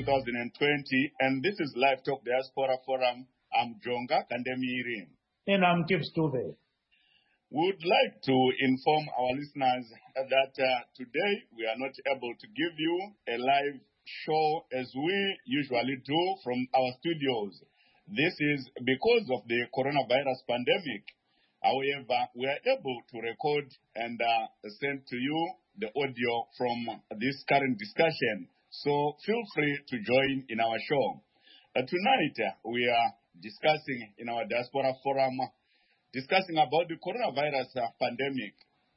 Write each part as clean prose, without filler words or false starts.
2020, and this is Live Talk Diaspora Forum. I'm Jonga Kandemiri. And I'm Gibbs Dube. We would like to inform our listeners that today we are not able to give you a live show as we usually do from our studios. This is because of the coronavirus pandemic. However, we are able to record and send to you the audio from this current discussion. So feel free to join in our show. Tonight, we are discussing in our Diaspora Forum, discussing about the coronavirus pandemic.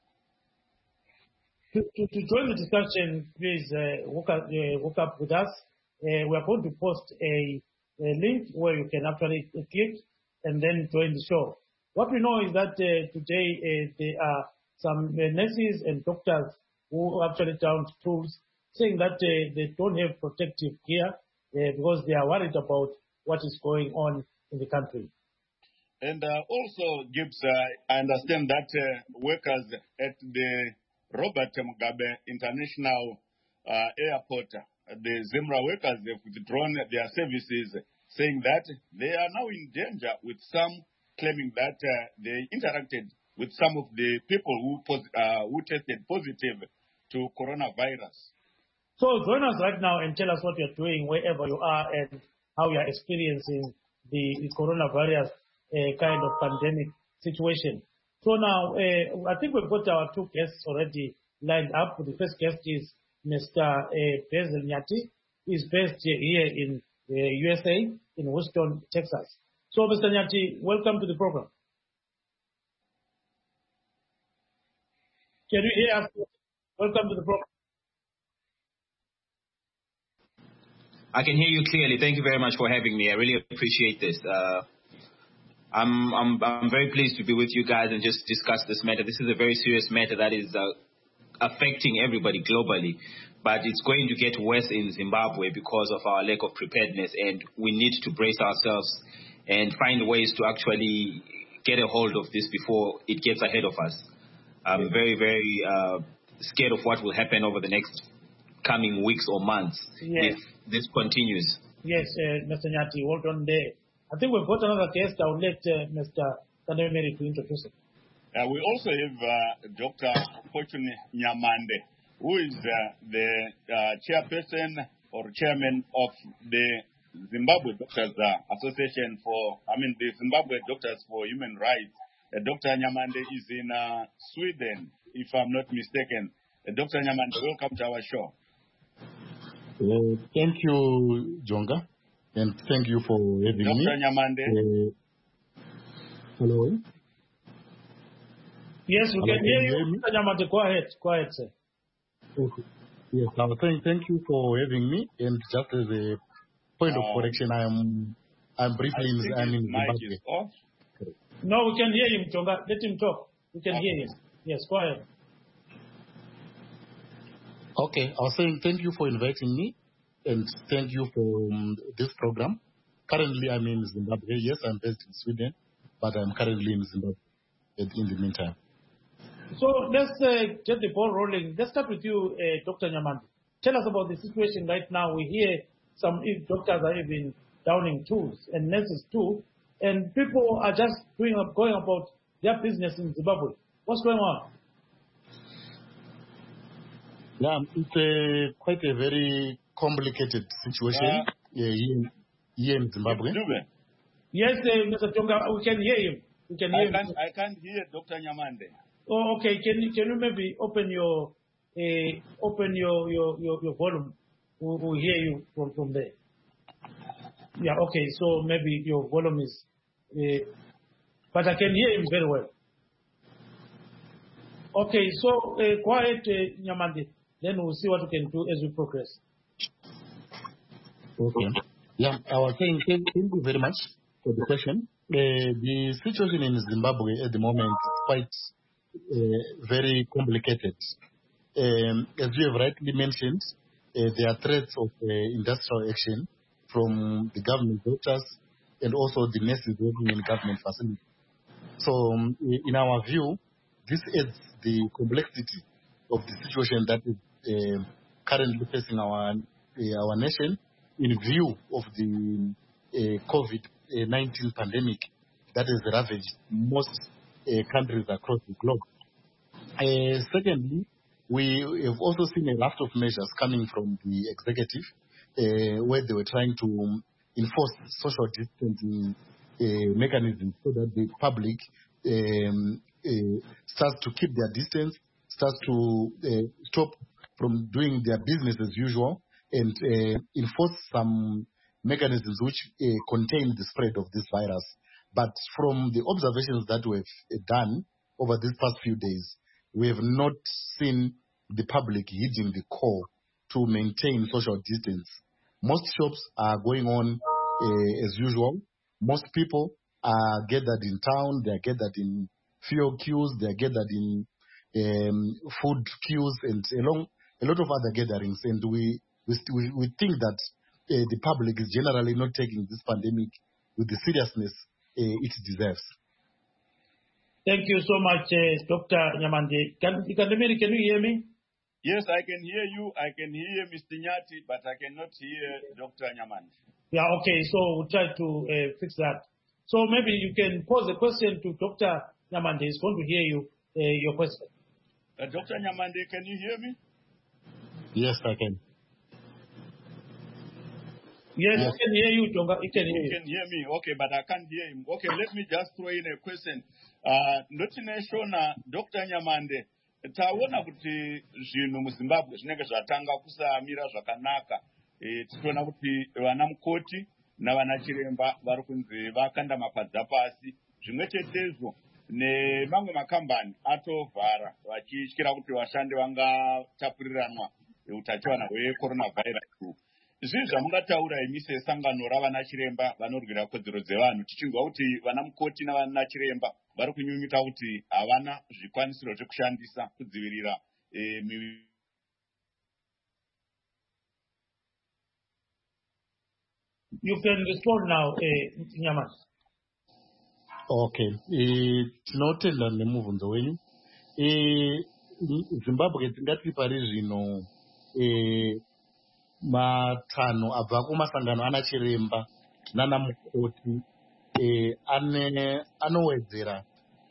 To join the discussion, please hook up with us. We are going to post a link where you can actually click and then join the show. What we know is that today there are some nurses and doctors who actually down tools saying that they don't have protective gear because they are worried about what is going on in the country. And also, Gibbs, I understand that workers at the Robert Mugabe International Airport, the Zimra workers, have withdrawn their services, saying that they are now in danger, with some claiming that they interacted with some of the people who tested positive to coronavirus. So join us right now and tell us what you're doing wherever you are and how you're experiencing the coronavirus kind of pandemic situation. So now, I think we've got our two guests already lined up. The first guest is Mr. Basil Nyati. He's based here in USA, in Houston, Texas. So, Mr. Nyati, welcome to the program. Can you hear us? Welcome to the program. I can hear you clearly. Thank you very much for having me. I really appreciate this. I'm very pleased to be with you guys and just discuss this matter. This is a very serious matter that is affecting everybody globally, but it's going to get worse in Zimbabwe because of our lack of preparedness, and we need to brace ourselves and find ways to actually get a hold of this before it gets ahead of us. I'm very, very scared of what will happen over the next coming weeks or months if this continues. Yes, Mr. Nyati, hold on there. I think we've got another guest. I will let Mr. Kandemiri to introduce him. We also have Dr. Fortune Nyamande, who is the chairperson or chairman of the Zimbabwe Doctors Association the Zimbabwe Doctors for Human Rights. Dr. Nyamande is in Sweden, if I'm not mistaken. Dr. Nyamande, welcome to our show. Thank you, Jonga, and thank you for having me. Dr. Nyamande. Hello. Yes, we can hear you. Mr. Nyamande, go ahead, sir. Okay. Yes, I was saying thank you for having me, and just as a point of correction, I'm briefly in Zimbabwe. No, we can hear him, Jonga. Let him talk. We can hear him. Yes, go ahead. Okay, I was saying thank you for inviting me, and thank you for this program. Currently, I'm in Zimbabwe. Yes, I'm based in Sweden, but I'm currently in Zimbabwe in the meantime. So let's get the ball rolling. Let's start with you, Dr. Nyamande. Tell us about the situation right now. We hear some doctors are even downing tools, and nurses too, and people are just going about their business in Zimbabwe. What's going on? Yeah, it's quite a very complicated situation here in Zimbabwe. Yes, Mr. Jonga, we can hear him. I can't hear Dr. Nyamande. Oh, okay. Can you maybe open your volume? We'll hear you from there. Yeah. Okay. So maybe your volume is, but I can hear him very well. Okay. So quiet, Nyamande. Then we'll see what we can do as we progress. Okay. Yeah, I was saying thank you very much for the question. The situation in Zimbabwe at the moment is quite very complicated. As you have rightly mentioned, there are threats of industrial action from the government doctors and also the nurses working in government facilities. So, in our view, this adds the complexity of the situation that is currently facing our nation in view of the COVID-19 pandemic that has ravaged most countries across the globe. Secondly, we have also seen a raft of measures coming from the executive where they were trying to enforce social distancing mechanisms so that the public starts to keep their distance, starts to stop from doing their business as usual, and enforce some mechanisms which contain the spread of this virus. But from the observations that we've done over these past few days, we have not seen the public heeding the call to maintain social distance. Most shops are going on as usual. Most people are gathered in town, they are gathered in fuel queues, they are gathered in food queues, and a lot of other gatherings. And we think that the public is generally not taking this pandemic with the seriousness it deserves. Thank you so much, Dr. Nyamande. Can you hear me? Yes, I can hear you. I can hear Mr. Nyati, but I cannot hear Dr. Nyamande. Yeah, okay. So we'll try to fix that. So maybe you can pose a question to Dr. Nyamande. He's going to hear you, your question. Dr. Nyamande, can you hear me? Yes, I can. Yes, I can hear you, Tonga. You can hear You can hear me. Okay, but I can't hear him. Okay, let me just throw in a question. Ndotineshona Dr. Nyamande, taona kuti zvinhu muZimbabwe zvinenge zvatanga kusamira zvakanaka. Tinoona kuti vana mukoti navana chiremba vari kunzi vakanda mapadza pasi. Zvimwe chetezvo nemamwe makambani atovhara vachityira kuti vashandi vangatapuriranwa utachiwana hwecoronavirus. Zvii zvamungataura imi sesangano ravana chiremba vanorwira kodzero dzevanhu, tichinzwa kuti vana mukoti navana chiremba vari kunyunyuta kuti havana zvikwanisiro zvekushandisa kudzivirira You can respond now, Nyaman. Okay. Tinotenda nemubvunzo wenyu. Zimbabwe tingati pari zvino matanho abva kumasangano ana chiremba nana mukoti anowedzera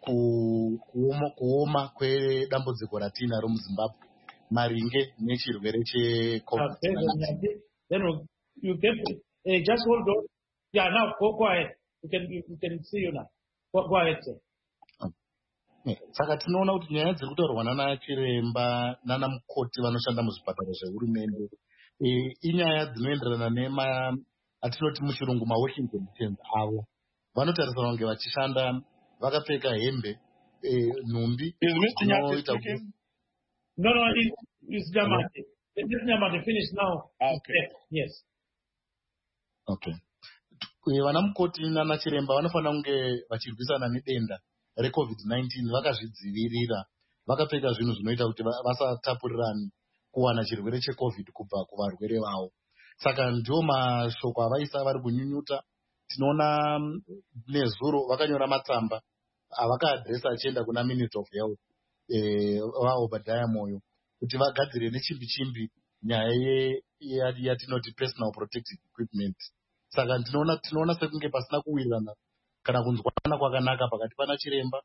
kuoma kwedambudziko ratinaro muZimbabwe maringe nechirwere cheCovid-19. Then you get just hold on. Yeah, now go ahead. You can see you now. Go ahead, sir. Saka tinoona kuti nyaya dziri kutaurwa nana chiremba nana mukoti vanoshanda muzvipatara zvehurumende inyaya dzinoenderana atinoti muchirungu working conditions avo. Vanotarisana kunge vachishanda vakapfeka hembe nhumbi. Is Mr. Nyati speaking? No, it's Nyamande. This Nyamande finished now. Okay. Yes. Okay. Vana mukoti nana chiremba vanofanira kunge vachirwisana nedenda reCovid-19 vakazvidzivirira, vakapfeka zvinhu zvinoita kuti vasatapurirani kuwana chirwere cheCovid kubva kuvarwere vavo. Saka ndiwo mashoko avaisa vari kunyunyuta. Tinoona nezuro vakanyora matsamba avakaadhiresa achienda kuna Minister of Health vaObadiah Moyo kuti vagadzire nechimbi-chimbi nyaya yatinoti personal protective equipment. Saka tinoona sekunge pasina kuwirirana kana kunzwana kwakanaka pakati pana chiremba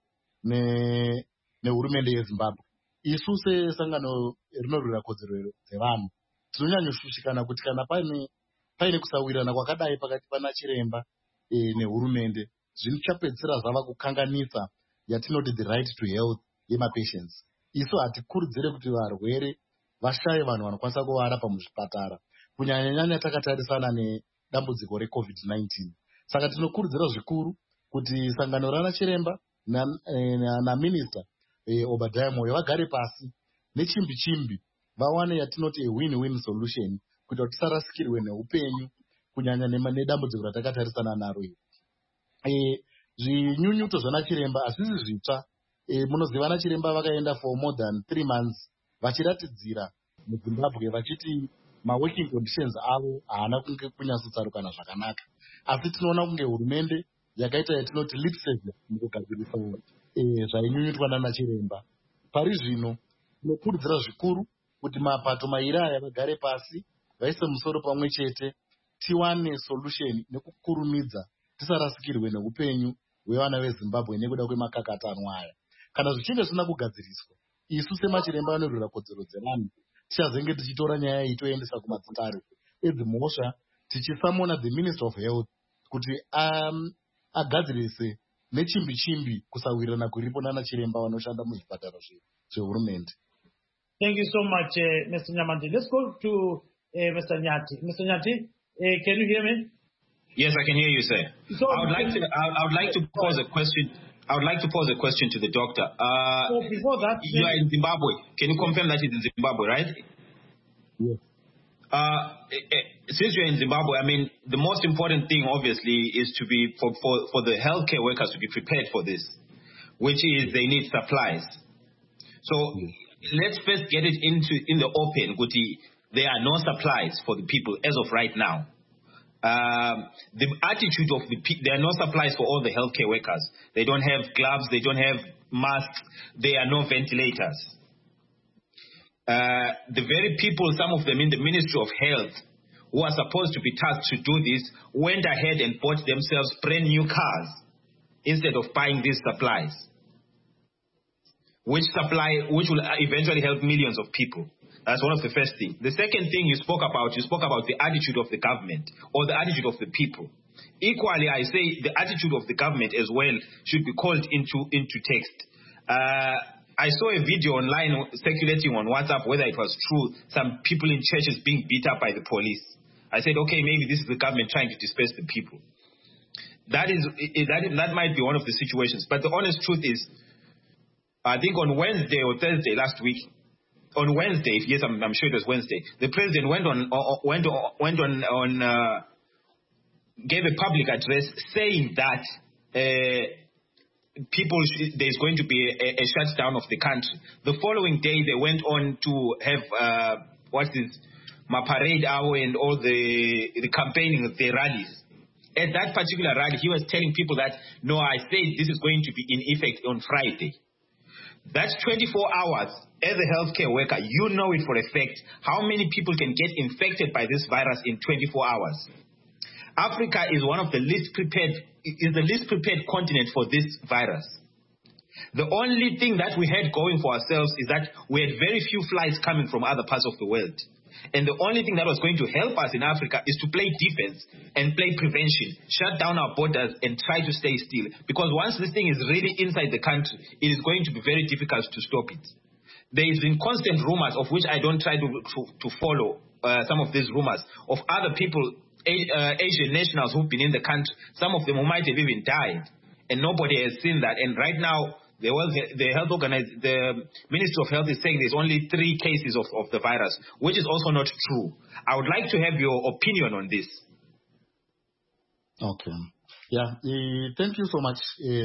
nehurumende yeZimbabwe. Isu sesangano rinorwira kodzero dzevanhu tinonyanyoshushikana kuti kana paine kusawirirana kwakadai pakati pana chiremba nehurumende zvichapedzisira zvava kukanganisa yatinoti the right to health yemapatients. Isu hatikurudzire kuti varwere vashaye vanhu vanokwanisa kuvarapa muzvipatara, kunyanya-nyanya takatarisana nedambudziko reCovid-19. Saka tinokurudzira zvikuru kuti sangano rana chiremba naMinista Obadiah Moyo vagare pasi nechimbi-chimbi vawane yatinoti a win-win solution kuti tisarasikirwe neupenyu kunyanya nedambudziko ratakatarisana naro iri. Zvinyunyuto zvana chiremba hazvisi zvitsva. Munoziva vana chiremba vakaenda for more than 3 months vachiratidzira muZimbabwe vachiti working conditions avo haana kunge kunyasotsarukana zvakanaka. Asi tinoona kunge hurumende yakaita yatinoti lip service mukugadzirisa zvainyunyutwa nana chiremba. Pari zvino tinokurudzira zvikuru kuti mapato mairi aya vagare pasi vaise musoro pamwe chete tiwane solution nekukurumidza tisarasikirwe neupenyu hwevana veZimbabwe nekuda kwemakakatano aya. Kana zvichinge zvisina kugadziriswa, isu semachiremba anorwira kodzero dzevanhu tichazenge tichitora nyaya iyi toendesa kumadzitare edzimhosva tichisamona the Minister of Health kuti agadzirise nechimbi-chimbi kusawirirana kuripo nana chiremba vanoshanda muzvipatara zvehurumende. Thank you so much, Mr. Nyamandi. Let's go to Mr. Nyati. Mr. Nyati, can you hear me? Yes, I can hear you, sir. So I would like to pose a question. I would like to pose a question to the doctor. So before that, you are in Zimbabwe. Can you confirm that it's in Zimbabwe, right? Yes. Since you're in Zimbabwe, I mean, the most important thing, obviously, is to be for the healthcare workers to be prepared for this, which is they need supplies. So let's first get it in the open. Guti, there are no supplies for the people as of right now. The attitude of there are no supplies for all the healthcare workers. They don't have gloves, they don't have masks, there are no ventilators. The very people, some of them in the Ministry of Health, who are supposed to be tasked to do this, went ahead and bought themselves brand new cars instead of buying these supplies, which will eventually help millions of people. That's one of the first things. The second thing you spoke about the attitude of the government or the attitude of the people. Equally, I say the attitude of the government as well should be called into text. I saw a video online circulating on WhatsApp, whether it was true, some people in churches being beat up by the police. I said, okay, maybe this is the government trying to disperse the people. That might be one of the situations. But the honest truth is, I think on Wednesday or Thursday last week, on Wednesday, yes, I'm sure it was Wednesday, the president gave a public address saying that there's going to be a shutdown of the country. The following day, they went on to have parade hour and all the campaigning, the rallies. At that particular rally, he was telling people that, no, I said this is going to be in effect on Friday. That's 24 hours. As a healthcare worker, you know it for a fact how many people can get infected by this virus in 24 hours. Africa is one of the least prepared continent for this virus. The only thing that we had going for ourselves is that we had very few flights coming from other parts of the world. And the only thing that was going to help us in Africa is to play defense and play prevention, shut down our borders and try to stay still. Because once this thing is really inside the country, it is going to be very difficult to stop it. There has been constant rumors, of which I don't try to follow some of these rumors, of other people, Asian nationals who've been in the country, some of them who might have even died, and nobody has seen that. And right now, the Ministry of Health is saying there's only 3 cases of the virus, which is also not true. I would like to have your opinion on this. Okay. Yeah. Thank you so much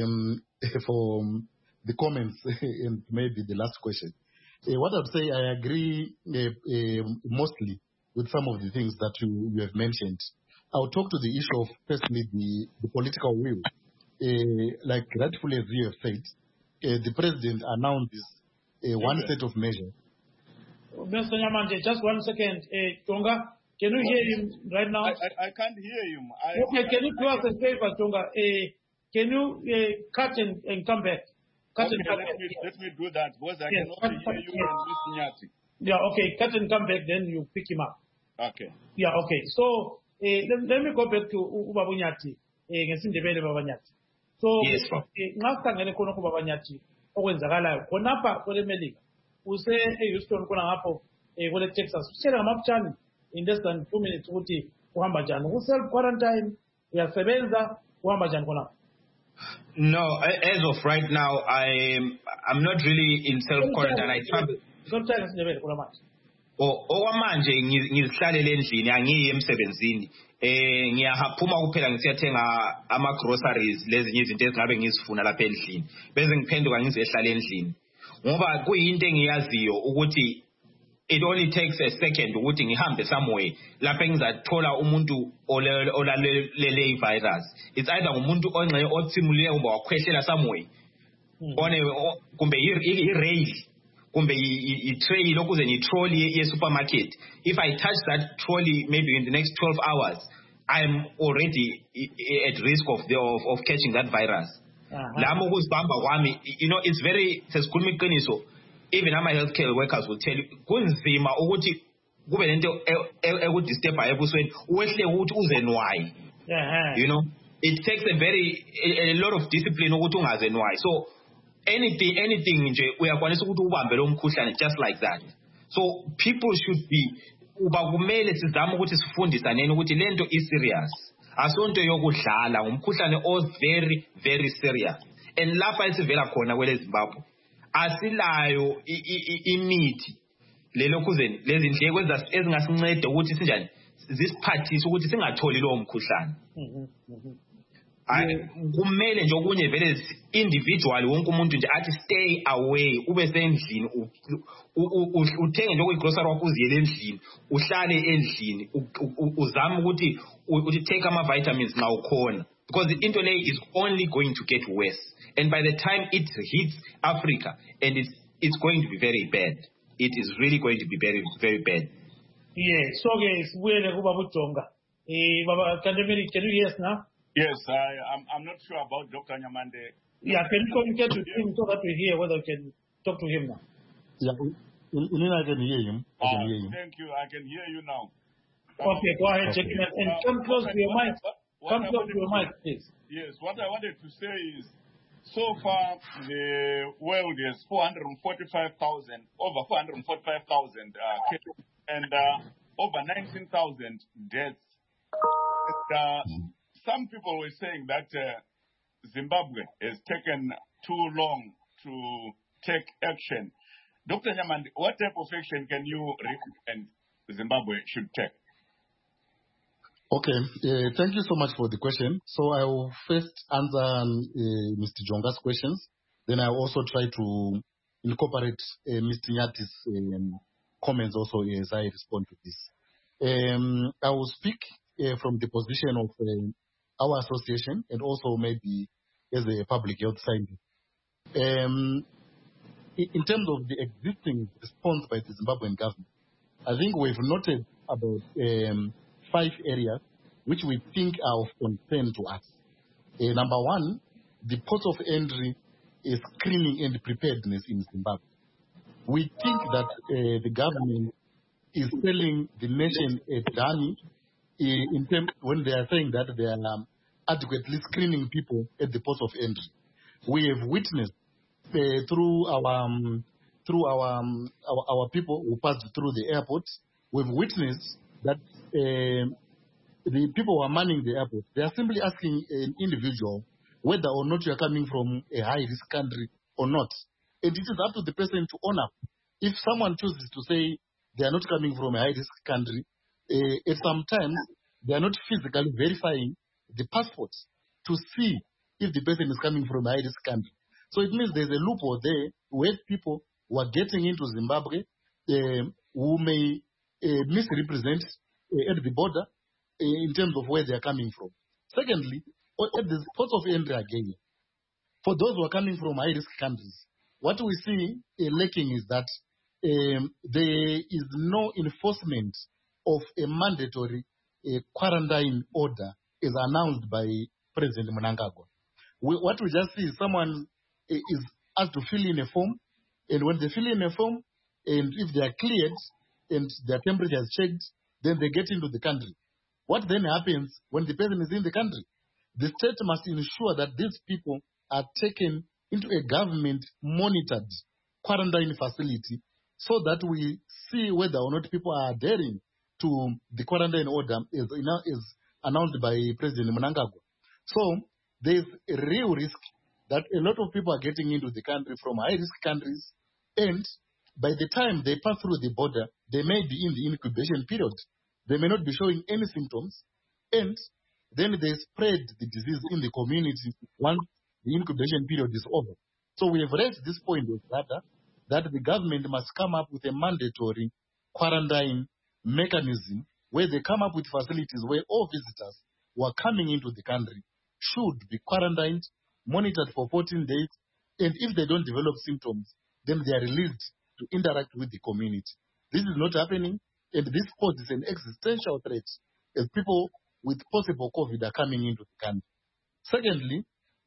for the comments and maybe the last question. What I'd say, I agree mostly with some of the things that you have mentioned. I'll talk to the issue of, firstly, the political will. Like rightfully as you have said, the president announced one set of measures. Mr. Nyamandi, just 1 second. Tonga, can you hear him right now? I can't hear him. Okay, can you do us a favor, Tonga? Can you cut and come back? Let me do that, because I cannot hear you and Mr. Nyati. Yeah, okay, cut and come back, then you pick him up. Okay. Yeah, okay. So, let me go back to Ubaba Nyati. Baba Nyati. So, ngasikhangele khona kuBaba Nyati okwenzakalayo khonapha kwele Melika use eHouston khona ngapho kwele Texas usitshela ngamafutshane in less than 2 minutes ukuthi uhamba njani ku self quarantine uyasebenza uhamba njani khona. No, as of right now I'm not really in self quarantine. I travel. Sometimes isindebele khona manje. Okwamanje ngizihlalele endlini angiyi emsebenzini. Ngiyaphuma kuphela ngisiyathenga ama groceries lezinye izinto ezingabe ngizifuna lapha endlini bese ngiphenduka ngizehlala endlini ngoba kuyinto engiyaziyo ukuthi it only takes a second ukuthi ngihambe somewhere lapha engizathola umuntu olalele ivirus. It's either umuntu ongxe othimuliye kumbe wakhwehlela somewhere kumbe i-rail kumbe i-tray lokuze ni-trolley ye-supermarket. If I touch that trolley maybe in the next 12 hours, I'm already at risk of catching that virus. You know, it's very, even our healthcare workers will tell you, you know, it takes a lot of discipline. So anything we are going to just like that. So people should be serious. Asonto yokudlala umkhuhlane very very serious. And lapha esivela khona kwele Zimbabwe asilayo imithi lelokuzeni lezi ndleko ezingasinceda ukuthi sinjani zisiphathise ukuthi singatholi lo mkhuhlane. Kumele nje okunye vele individual wonke umuntu nje athi stay away, ube sendlini uthenge nje okuyigrocery wakho uziyele endlini, uhlale endlini uzame ukuthi take ama vitamins na ukhona, because into le is only going to get worse, and by the time it hits Africa, and it's going to be very bad. It is really going to be very very bad. Yeah, so guys, sibuyele kuba bujonga. Baba Kandemiri, can you hear us now? Yes, I'm not sure about Dr. Nyamande. Yeah, can you communicate with him so that we hear whether we can talk to him now? Yeah, I can hear him. Thank you. I can hear you now. Okay, go ahead, check in and come close to your mic. Come close to your mic, please. Yes, what I wanted to say is, so far the world is over 445,000 cases and over 19,000 deaths. Some people were saying that Zimbabwe has taken too long to take action. Dr. Nyamande, what type of action can you recommend Zimbabwe should take? Okay, thank you so much for the question. So I will first answer Mr. Jonga's questions. Then I will also try to incorporate Mr. Nyati's comments also as I respond to this. I will speak from the position of our association and also maybe as a public health scientist. In terms of the existing response by the Zimbabwean government, I think we've noted about 5 areas which we think are of concern to us. Number one, the port of entry is screening and preparedness in Zimbabwe. We think that the government is telling the nation a dummy in terms when they are saying that they are adequately screening people at the port of entry. We have witnessed through our people who passed through the airport, we've witnessed that the people who are manning the airport, they are simply asking an individual whether or not you are coming from a high-risk country or not. And it is up to the person to own up. If someone chooses to say they are not coming from a high-risk country, at some times they are not physically verifying the passports to see if the person is coming from a high-risk country. So it means there's a loophole there where people who are getting into Zimbabwe who may misrepresent at the border in terms of where they are coming from. Secondly, at the port of entry again, for those who are coming from high-risk countries, what we see lacking is that there is no enforcement of a mandatory quarantine order as announced by President Mnangagwa. What we just see is someone is asked to fill in a form, and when they fill in a form, and if they are cleared and their temperature is checked, then they get into the country. What then happens when the person is in the country? The state must ensure that these people are taken into a government-monitored quarantine facility so that we see whether or not people are adhering to the quarantine order is announced by President Mnangagwa. So there's a real risk that a lot of people are getting into the country from high-risk countries, and by the time they pass through the border, they may be in the incubation period. They may not be showing any symptoms, and then they spread the disease in the community once the incubation period is over. So we have raised this point with data that the government must come up with a mandatory quarantine mechanism where they come up with facilities where all visitors who are coming into the country should be quarantined, monitored for 14 days, and if they don't develop symptoms, then they are released to interact with the community. This is not happening, and this poses an existential threat as people with possible COVID are coming into the country. Secondly,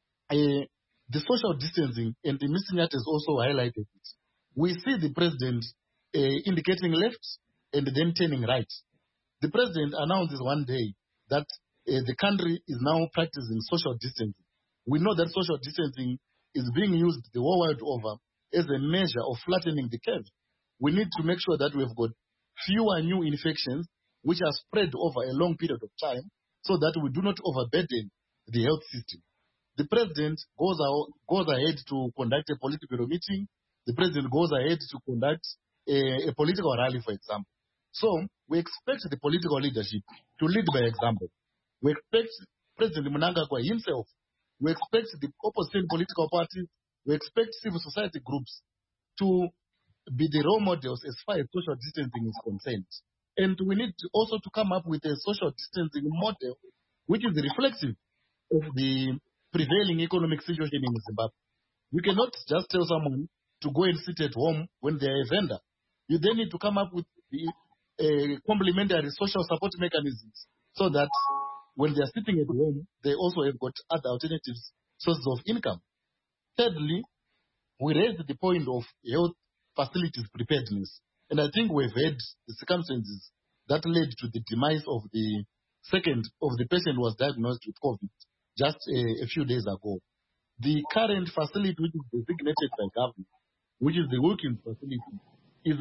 the social distancing, and the Mr. Nyati has also highlighted it. We see the president indicating left and then turning right. The president announces one day that the country is now practicing social distancing. We know that social distancing is being used the whole world over as a measure of flattening the curve. We need to make sure that we've got fewer new infections which are spread over a long period of time so that we do not overburden the health system. The president goes ahead to conduct a political meeting. The president goes ahead to conduct a political rally, for example. So we expect the political leadership to lead by example. We expect President Mnangagwa himself. We expect the opposition political parties. We expect civil society groups to be the role models as far as social distancing is concerned. And we need also to come up with a social distancing model which is reflective of the prevailing economic situation in Zimbabwe. You cannot just tell someone to go and sit at home when they are a vendor. You then need to come up with the complementary social support mechanisms so that when they are sitting at home, they also have got other alternative sources of income. Thirdly, we raised the point of health facilities preparedness. And I think we've had the circumstances that led to the demise of the person who was diagnosed with COVID just a few days ago. The current facility which is designated by government, which is the Wilkins facility, is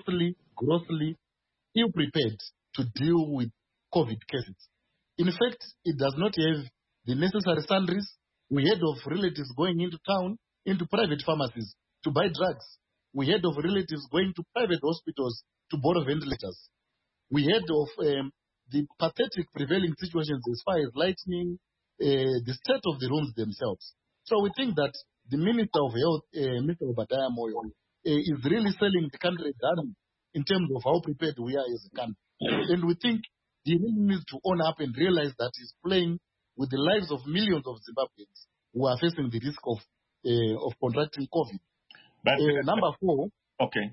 grossly ill-prepared to deal with COVID cases. In fact, it does not have the necessary sundries. We heard of relatives going into town, into private pharmacies to buy drugs. We heard of relatives going to private hospitals to borrow ventilators. We heard of the pathetic prevailing situations as far as lighting, the state of the rooms themselves. So we think that the Minister of Health, Mr. Obadiah Moyo, is really selling the country down in terms of how prepared we are as a country. And we think he really needs to own up and realize that he's playing with the lives of millions of Zimbabweans who are facing the risk of contracting COVID. But number four. Okay.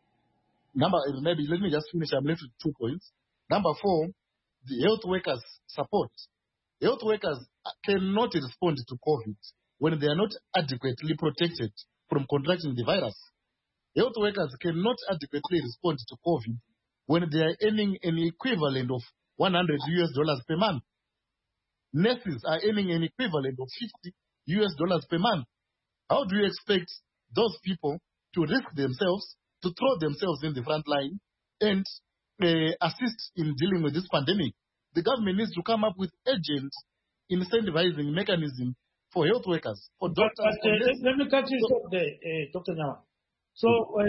Maybe let me just finish. I'm left with 2 points. Number four, the health workers' support. Health workers cannot respond to COVID when they are not adequately protected from contracting the virus. Health workers cannot adequately respond to COVID when they are earning an equivalent of $100 per month. Nurses are earning an equivalent of $50 per month. How do you expect those people to risk themselves, to throw themselves in the front line and assist in dealing with this pandemic? The government needs to come up with urgent incentivizing mechanism for health workers, for doctors. Let me cut you short there, Dr. Nama. So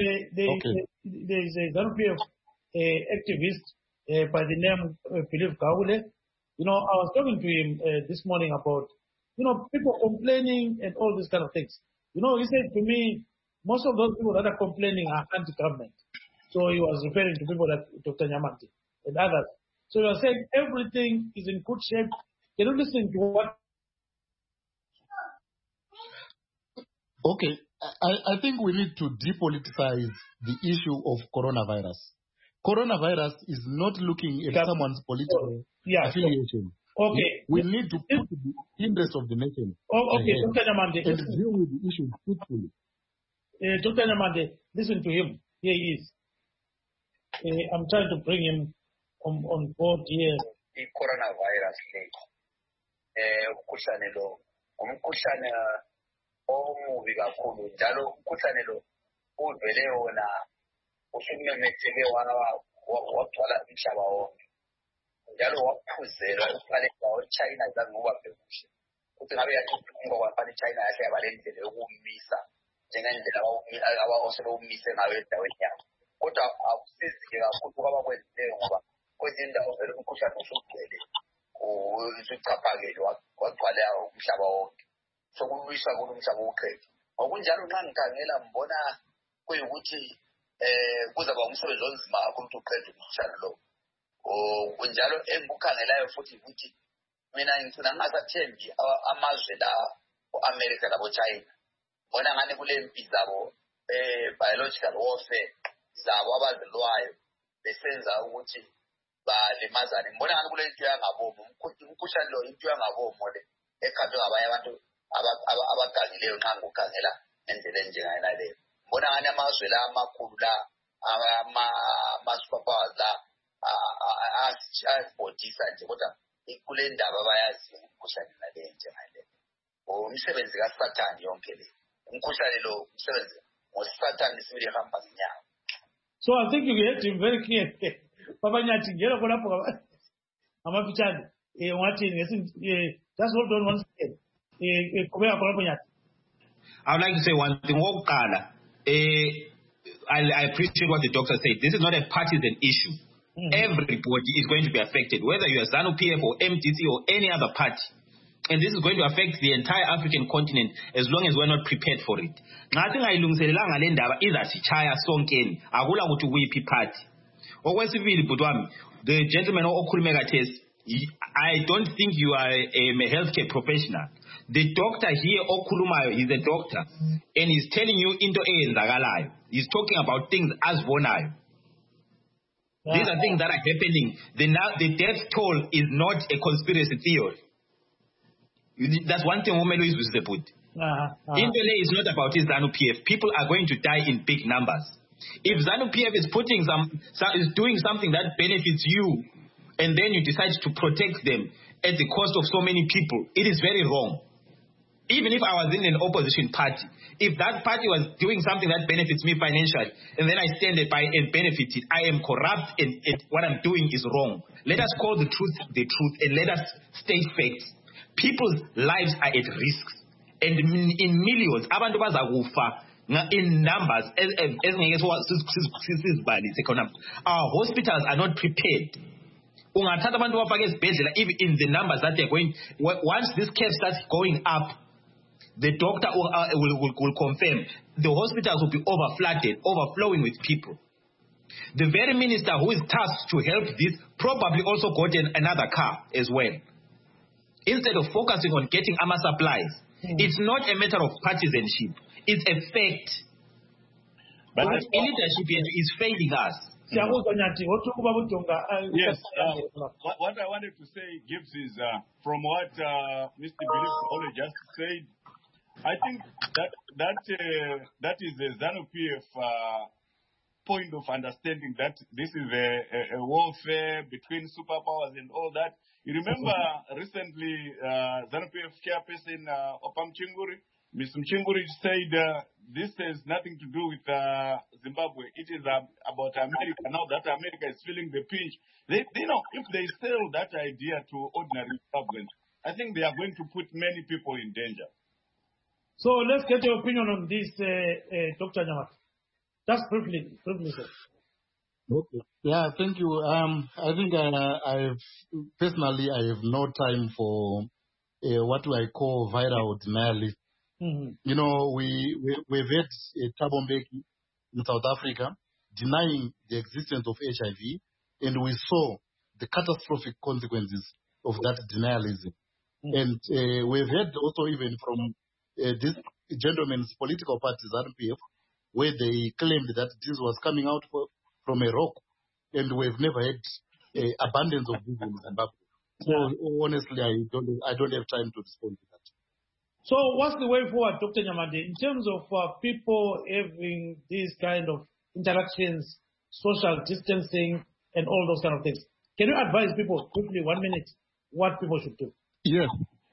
there is a ZANU-PF activist by the name Philip Kaule. You know, I was talking to him this morning about, people complaining and all these kind of things. He said to me, most of those people that are complaining are anti-government. So he was referring to people like Dr. Nyamati and others. So he was saying everything is in good shape. Can you listen to what? Okay. I think we need to depoliticize the issue of coronavirus. Coronavirus is not looking at someone's political affiliation. Okay. We need to put the interest of the nation Dr. Nyamande, and deal with the issue truthfully. Dr. Nyamande, listen to him. Here he is. I'm trying to bring him on board here. The coronavirus umkhuhlane lo umkhuhlane omubi kakhulu njalo umkhuhlane lo uvele wona usumemetheke wagcwala umhlaba wonke njalo waphuzela ukuqaleka eChina zangoba bekuhle ukuthi ngabe yathunga kwafana eChina yahle yabalendlela yokumisa njengendlela abawumise ngayo endaweni yabo kodwa akusizike kakhulu kwabakwenzileyo ngoba kwezinye indawo vele umkhuhlane usugcwele usucaphakele wagcwala umhlaba wonke sokuyiswa kulumhlaba wokhethu ngokunjalo nxa ngikhangela mbona kuyikuthi kuzaba umsebenzi onzima kakhulu ukuthi uqede umkhuhlane lo kunjalo engikukhangelayo futhi ukuthi mina ngifuna ngingasathembi amazwe la u-America labo-China bona ngani kule mpi zabo biological warfare zabo abazilwayo besenza ukuthi balimazane mbona ngani kule into yangabomo umkhuhlane lo into yangabomo le ekhanjwe ngabanye abantu abagangileyo nxa ngokhangela ngendlela enjengayena leyo mbona ngani amazwe la amakhulu la ama-superpowers la asibhodisa nje kodwa kule ndaba bayazi umkhuhlane naleyo njengaleyo umsebenzi kasathane yonke le umkhuhlane lo umsebenzi ngosathane sibili ehamba ngenyanga. So I think you get him very clear. Papa Nyati, ngelo kolapho amafitshane wathi just hold on one second. Kubeka kolapho Nyati. I would like to say one thing. I appreciate what the doctor said. This is not a partisan issue. Mm-hmm. Everybody is going to be affected, whether you are ZANU-PF or MDC or any other party. And this is going to affect the entire African continent as long as we're not prepared for it. Ngathi ngayilungiselelanga le ndaba izasichaya sonkeni akula ukuthi kuyiphi party. Okwesibili butwami, the gentleman okhulume kathesi, I don't think you are a healthcare professional. The doctor here okhulumayo, he's a doctor and he's telling you into eyenzakalayo. He's talking about things azibonayo. These are things that are happening. The death toll is not a conspiracy theory. That's one thing Omelo is with the put. Intele is not about his ZANU-PF. People are going to die in big numbers. If ZANU-PF is doing something that benefits you, and then you decide to protect them at the cost of so many people, it is very wrong. Even if I was in an opposition party, if that party was doing something that benefits me financially, and then I stand by and benefit it, I am corrupt and what I'm doing is wrong. Let us call the truth, and let us state facts. People's lives are at risk. And in millions, abantu bazakufa in numbers. Our hospitals are not prepared. Even in the numbers that they're going, once this case starts going up, the doctor will confirm the hospitals will be overflowing with people. The very minister who is tasked to help this probably also got another car as well. Instead of focusing on getting AMA supplies, it's not a matter of partisanship. It's a fact. But leadership is failing us. Yes. What I wanted to say, Gibbs, is from what Mr. Billis only just said, I think that is the ZANU-PF point of understanding that this is a warfare between superpowers and all that. You remember recently ZANU-PF chairperson Opam Chinguri, Ms. Mchinguri said this has nothing to do with Zimbabwe. It is about America. Now that America is feeling the pinch, if they sell that idea to ordinary Zimbabweans, I think they are going to put many people in danger. So let's get your opinion on this, Dr. Nyamata. Just briefly, sir. Okay. Yeah, thank you. I think I have no time for what I call viral denialism. Mm-hmm. You know, we've had Thabo Mbeki in South Africa denying the existence of HIV, and we saw the catastrophic consequences of that denialism. Mm-hmm. And we've heard also even from this gentleman's political party, ZANU-PF, where they claimed that this was coming out from a rock, and we've never had abundance of this in Zimbabwe. So honestly, I don't have time to respond to that. So what's the way forward, Dr. Nyamade, in terms of people having these kind of interactions, social distancing, and all those kind of things? Can you advise people quickly, 1 minute, what people should do? Yes.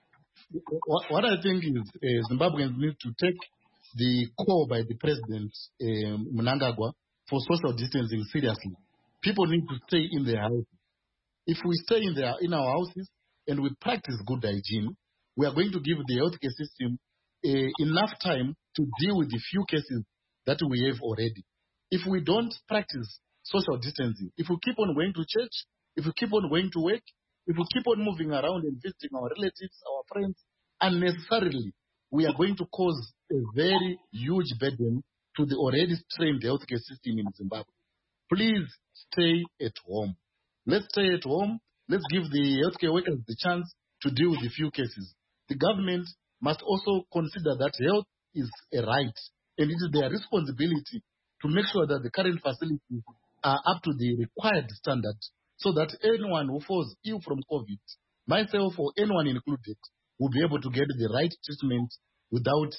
What I think is Zimbabweans need to take the call by the president, Mnangagwa, for social distancing seriously. People need to stay in their houses. If we stay in our houses and we practice good hygiene, we are going to give the healthcare system enough time to deal with the few cases that we have already. If we don't practice social distancing, if we keep on going to church, if we keep on going to work, if we keep on moving around and visiting our relatives, our friends, unnecessarily, we are going to cause a very huge burden to the already strained healthcare system in Zimbabwe. Please stay at home. Let's stay at home. Let's give the healthcare workers the chance to deal with the few cases. The government must also consider that health is a right, and it is their responsibility to make sure that the current facilities are up to the required standard so that anyone who falls ill from COVID, myself or anyone included, will be able to get the right treatment without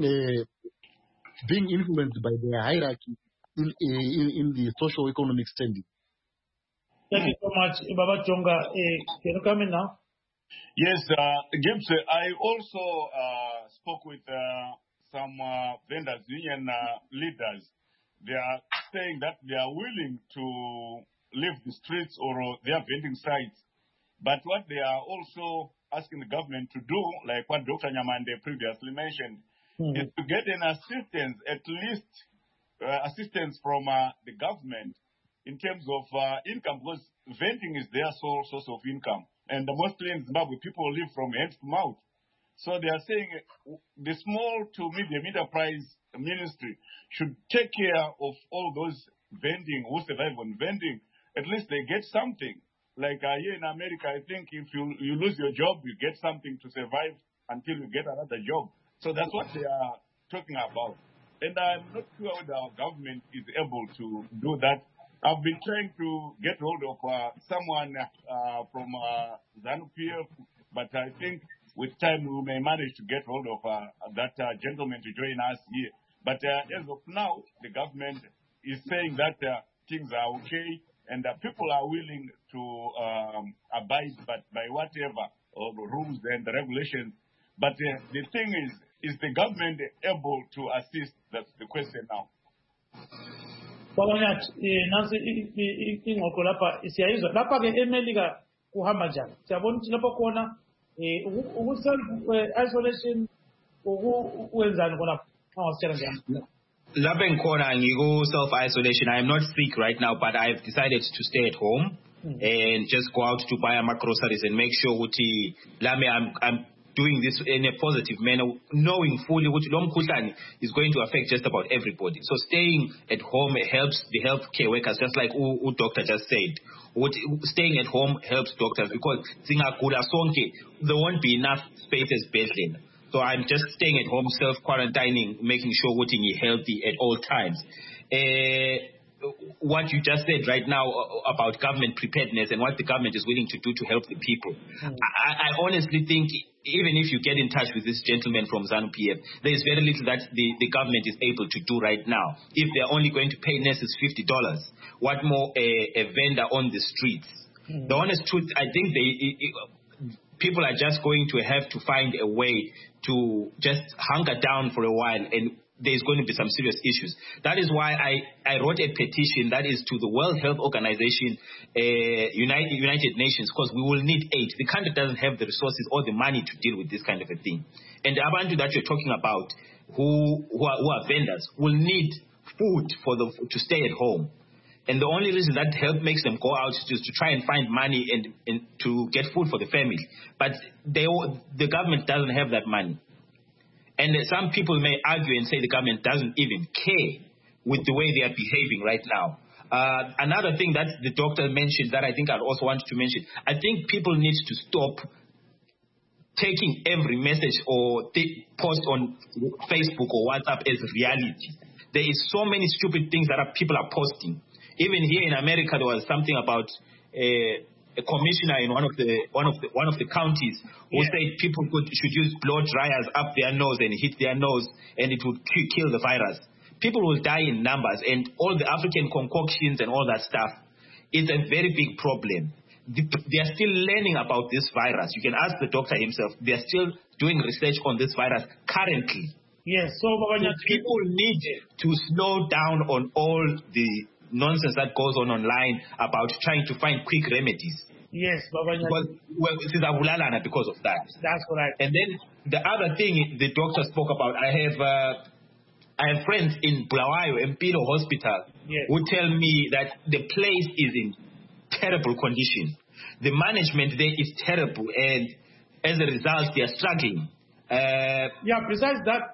being influenced by the hierarchy in the socio-economic standing. Thank you so much, Baba Chonga. Can you come in now? Yes, Gibbs, I also spoke with some vendors union leaders. They are saying that they are willing to leave the streets or their vending sites. But what they are also asking the government to do, like what Dr. Nyamande previously mentioned, is to get an assistance, at least assistance from the government in terms of income, because vending is their sole source of income. And mostly in Zimbabwe, people live from hand to mouth. So they are saying the small to medium enterprise ministry should take care of all those vending, who survive on vending. At least they get something. Like here in America, I think if you lose your job, you get something to survive until you get another job. So that's what they are talking about. And I'm not sure whether our government is able to do that. I've been trying to get hold of someone from ZANU-PF, but I think with time we may manage to get hold of that gentleman to join us here. But as of now, the government is saying that things are okay and people are willing to abide by whatever rules and regulations. But the thing is the government able to assist? That's the question now. Nansi ingoko lapha siyayizwa lapha ke eMelika kuhamba njani siyabona ukuthi lapho khona isolation ukwenzani khona awasitshela njani lapha ngikhona ngiko self isolation. I am not sick right now, but I have decided to stay at home and just go out to buy my groceries and make sure ukuthi lami I'm doing this in a positive manner, knowing fully what Lomkushani is going to affect just about everybody. So staying at home helps the healthcare workers, just like what doctor just said. Staying at home helps doctors because there won't be enough spaces built. So I'm just staying at home, self-quarantining, making sure we're healthy at all times. What you just said right now about government preparedness and what the government is willing to do to help the people. I honestly think even if you get in touch with this gentleman from ZANU-PF, there is very little that the government is able to do right now. If they're only going to pay nurses $50, what more a vendor on the streets? The honest truth, I think people are just going to have to find a way to just hunker down for a while, and there's going to be some serious issues. That is why I wrote a petition that is to the World Health Organization, United Nations, because we will need aid. The country doesn't have the resources or the money to deal with this kind of a thing. And the Abantu that you're talking about, who are vendors, will need food to stay at home. And the only reason that help makes them go out is to try and find money and to get food for the family. But the government doesn't have that money. And some people may argue and say the government doesn't even care with the way they are behaving right now. Another thing that the doctor mentioned that I think I also wanted to mention, I think people need to stop taking every message or post on Facebook or WhatsApp as reality. There is so many stupid things that people are posting. Even here in America, there was something about a commissioner in one of the counties who said people should use blow dryers up their nose and hit their nose, and it would kill the virus. People will die in numbers, and all the African concoctions and all that stuff. It's a very big problem. They are still learning about this virus. You can ask the doctor himself. They are still doing research on this virus currently. Yes, so people need to slow down on all the nonsense that goes on online about trying to find quick remedies. Yes, because of that. That's correct. And then the other thing the doctor spoke about, I have friends in Bulawayo, Mpilo Hospital, who tell me that the place is in terrible condition. The management there is terrible, and as a result, they are struggling. Besides that,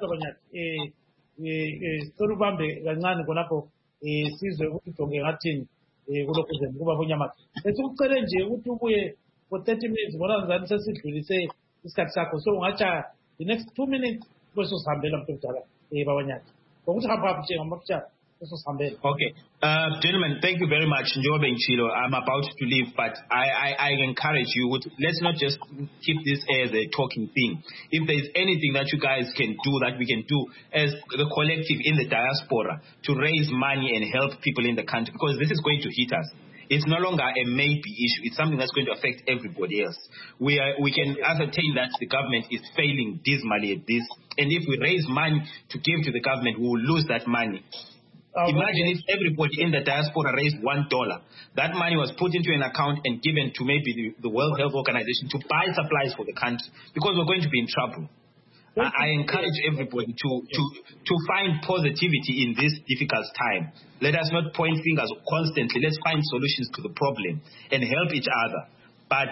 sizwe ukuthi jonge ngathini kulokuze kuba bonyama esikucele nje ukuthi ubuye for 30 minutes bona ngizani sesidlulise isikhathi sakho so ungatsha the next 2 minutes bese usihambela mntu mdala babanyana ngokuthi hamba nje ngamafutsha Okay. Gentlemen, thank you very much. Njobe and Chilo, I'm about to leave, but I encourage you, let's not just keep this as a talking thing. If there's anything that you guys can do, that we can do as the collective in the diaspora to raise money and help people in the country, because this is going to hit us. It's no longer a maybe issue. It's something that's going to affect everybody else. We can ascertain that the government is failing dismally at this. And if we raise money to give to the government, we will lose that money. Imagine if everybody in the diaspora raised $1. That money was put into an account and given to maybe the World Health Organization to buy supplies for the country, because we're going to be in trouble. I encourage everybody to find positivity in this difficult time. Let us not point fingers constantly. Let's find solutions to the problem and help each other. But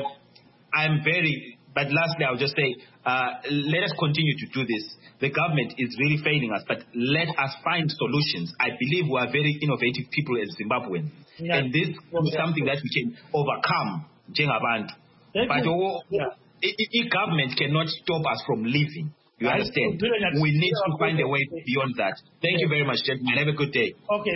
lastly, I'll just say, let us continue to do this. The government is really failing us, but let us find solutions. I believe we are very innovative people as Zimbabweans. Yeah. And this is something that we can overcome. But government cannot stop us from living. You understand? We need to find a way beyond that. Thank you very much, gentlemen. Have a good day. Okay.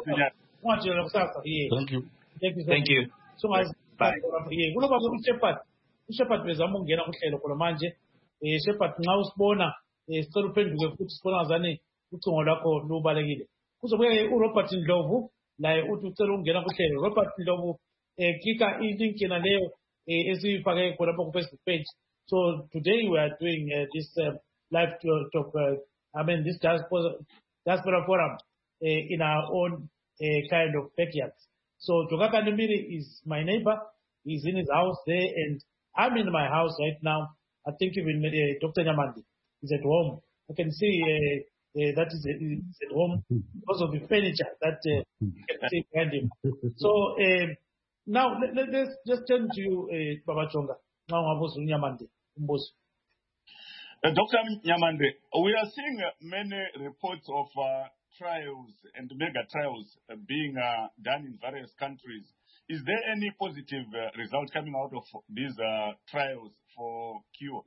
Thank you. So, bye. Shepherd bezama ukungena kuhlelo khona manje Shepherd nxa usibona sicela uphenduke futhi sibona ngazani ucingo lwakho lubalekile kuzobuye uRobert Ndlovu laye uthi ucela ukungena kuhlelo. Robert Ndlovu klika ilink yena leyo esifake khona lapha ku Facebook page. So today we are doing this live talk this diaspora forum in our own kind of backyard. So Jokaka Nimiri is my neighbor. He's in his house there, and I'm in my house right now. I think even Dr. Nyamandi is at home. I can see that is at home because of the furniture that you can see behind him. So now let's just turn to you, Baba Chonga. Now Nyamandi. Dr. Nyamandi, we are seeing many reports of trials and mega trials being done in various countries. Is there any positive result coming out of these trials for cure?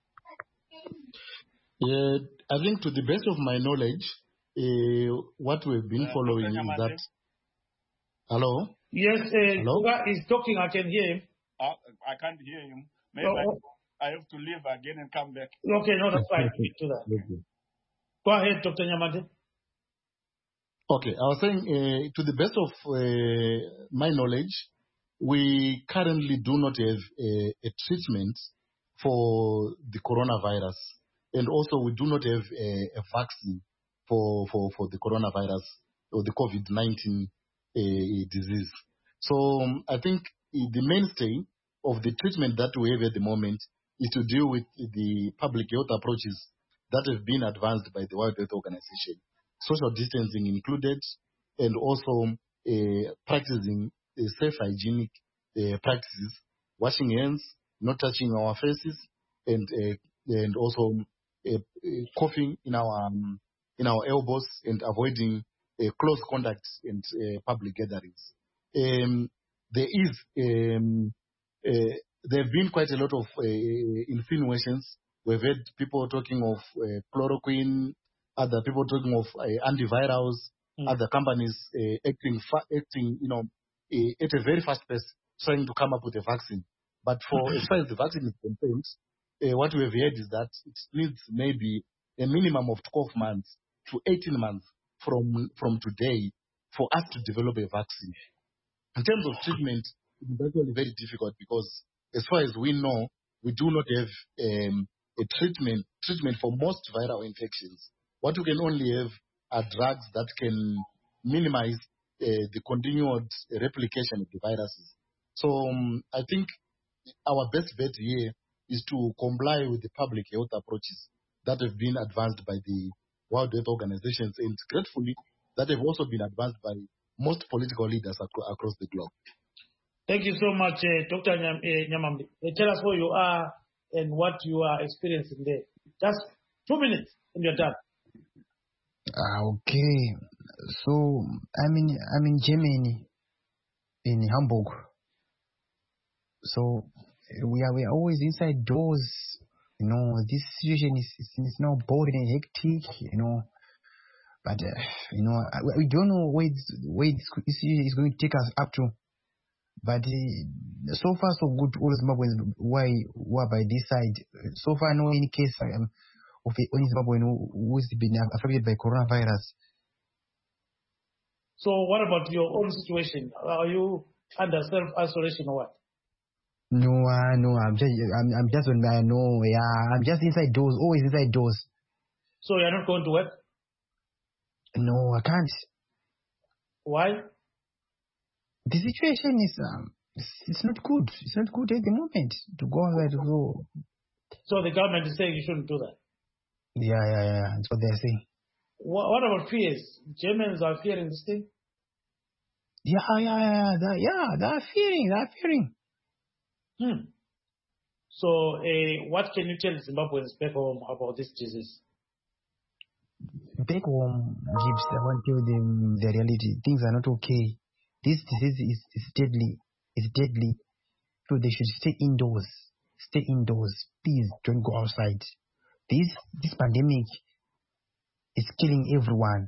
I think to the best of my knowledge, what we've been following is that... Hello? Yes, Hello? He's talking. I can hear him. I can't hear him. Maybe I have to leave again and come back. Okay, no, that's fine. Do that. Okay. Go ahead, Dr. Nyamandi. Okay, I was saying, to the best of my knowledge, we currently do not have a treatment for the coronavirus. And also, we do not have a vaccine for the coronavirus or the COVID-19 disease. So I think the mainstay of the treatment that we have at the moment is to deal with the public health approaches that have been advanced by the World Health Organization. Social distancing included, and also practicing safe hygienic practices, washing hands, not touching our faces, and also coughing in our elbows and avoiding close contact and public gatherings. There have been quite a lot of insinuations. We've heard people talking of chloroquine, other people talking of antivirals, other companies acting, at a very fast pace, trying to come up with a vaccine. But as far as the vaccine is concerned, what we have heard is that it needs maybe a minimum of 12 months to 18 months from today for us to develop a vaccine. In terms of treatment, it is actually very difficult because, as far as we know, we do not have a treatment for most viral infections. What we can only have are drugs that can minimize the continued replication of the viruses. So I think our best bet here is to comply with the public health approaches that have been advanced by the World Health Organizations, and gratefully that have also been advanced by most political leaders across the globe. Thank you so much, Dr. Nyamandi. Tell us who you are and what you are experiencing there. Just 2 minutes and you're done. Okay. So I'm in Germany, in Hamburg. So we are always inside doors. This situation is now boring and hectic. But we don't know where this is going to take us up to. But so far so good. All Zimbabweans who are by this side. So far, no any case of any Zimbabwean who's been affected by coronavirus. So what about your own situation? Are you under self-isolation or what? No, I'm just on my I'm just inside doors, always inside doors. So you're not going to work? No, I can't. Why? The situation is it's not good. It's not good at the moment to go outside. So the government is saying you shouldn't do that. Yeah. That's what they're saying. What about fears? Germans are fearing this thing? Yeah. They're fearing. So what can you tell Zimbabweans back home about this disease? Back home, Gibbs, I want to tell them the reality. Things are not okay. This disease is deadly. It's deadly. So they should stay indoors. Stay indoors. Please don't go outside. This pandemic is killing everyone.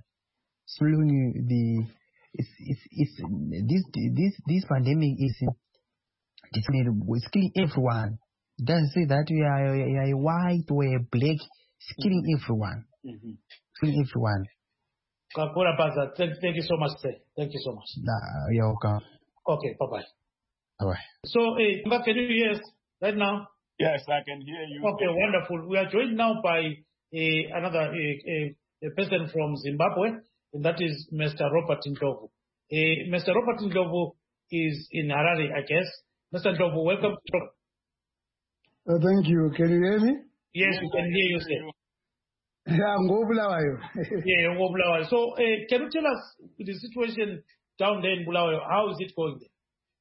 This pandemic is killing everyone. It doesn't say that we are white or black. It's killing everyone. Killing everyone. Kakura Baza, thank you so much, sir. Thank you so much. You're welcome. Okay, bye-bye. Bye-bye. So, can you hear us right now? Yes, I can hear you. Okay, wonderful. We are joined now by another a person from Zimbabwe, and that is Mr. Robert Ndlovu. Mr. Robert Ndlovu is in Harare, I guess. Mr. Ndlovu, welcome. Thank you. Can you hear me? Yes, we can hear you, sir. Yeah, Ngobulawayo. Yeah, Ngobulawayo. So, can you tell us the situation down there in Bulawayo? How is it going there?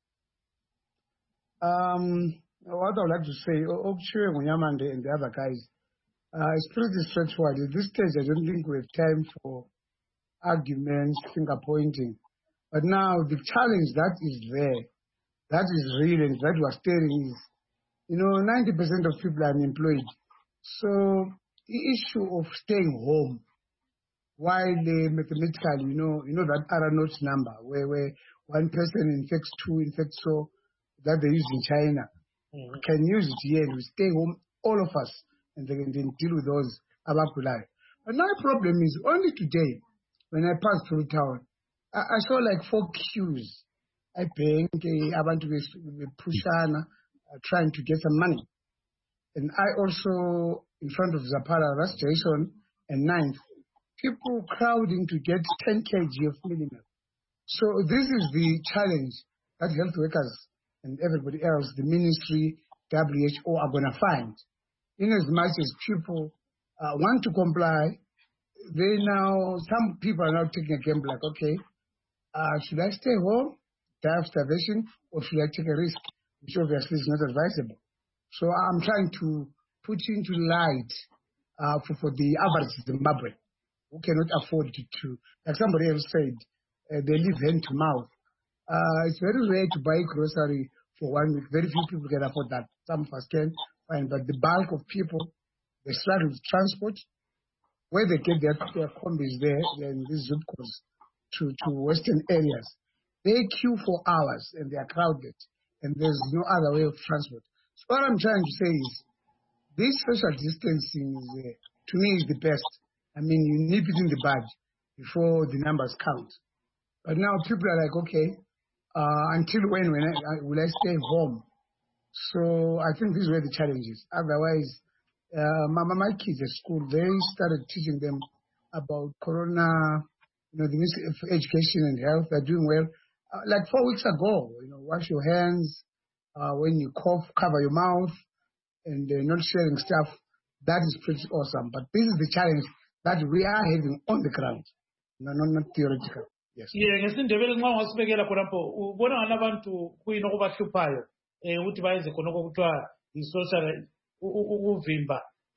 What I would like to say, Okchwe, Munyamande, and the other guys, it's pretty straightforward. At this stage, I don't think we have time for arguments, finger pointing. But now, the challenge that is there, that is real, and that we're staring is, 90% of people are unemployed. So, the issue of staying home, while mathematically, that Arano's number, where one person infects two, infects so, that they use in China. We can use it here and we stay home, all of us, and they can deal with those Abakulai. But now the problem is, only today, when I passed through town, I saw like 4 queues. I think I want to be pushana, trying to get some money. And I also, in front of Zapara Ras Station and 9th, people crowding to get 10 kg of millimel. So this is the challenge that health workers and everybody else, the ministry, WHO, are going to find. In as much as people want to comply, some people are now taking a gamble like, okay, should I stay home, die of starvation, or should I take a risk, which obviously is not advisable. So I'm trying to put into light for the average Zimbabwean who cannot afford to, like somebody else said, they live hand to mouth. It's very rare to buy grocery for 1 week. Very few people can afford that. Some of us can, fine, but the bulk of people, they struggle with transport. Where they get their combis there, then these zip codes to western areas, they queue for hours and they are crowded, and there's no other way of transport. So what I'm trying to say is, this social distancing is, to me, is the best. I mean, you nip it in the bud before the numbers count. But now people are like, okay, until when will I stay home? So I think this is where the challenge is. Otherwise, my kids at school, they started teaching them about corona, the Ministry of Education and Health. They're doing well. Like 4 weeks ago, wash your hands. When you cough, cover your mouth, and not sharing stuff. That is pretty awesome. But this is the challenge that we are having on the ground, not theoretical. Yes. Yeah, ngesindebele nxa ungasibekela khonapho ubona ngani abantu kuyini okubahluphayo ukuthi bayenze khonokho kuthiwa i-social ukuvimba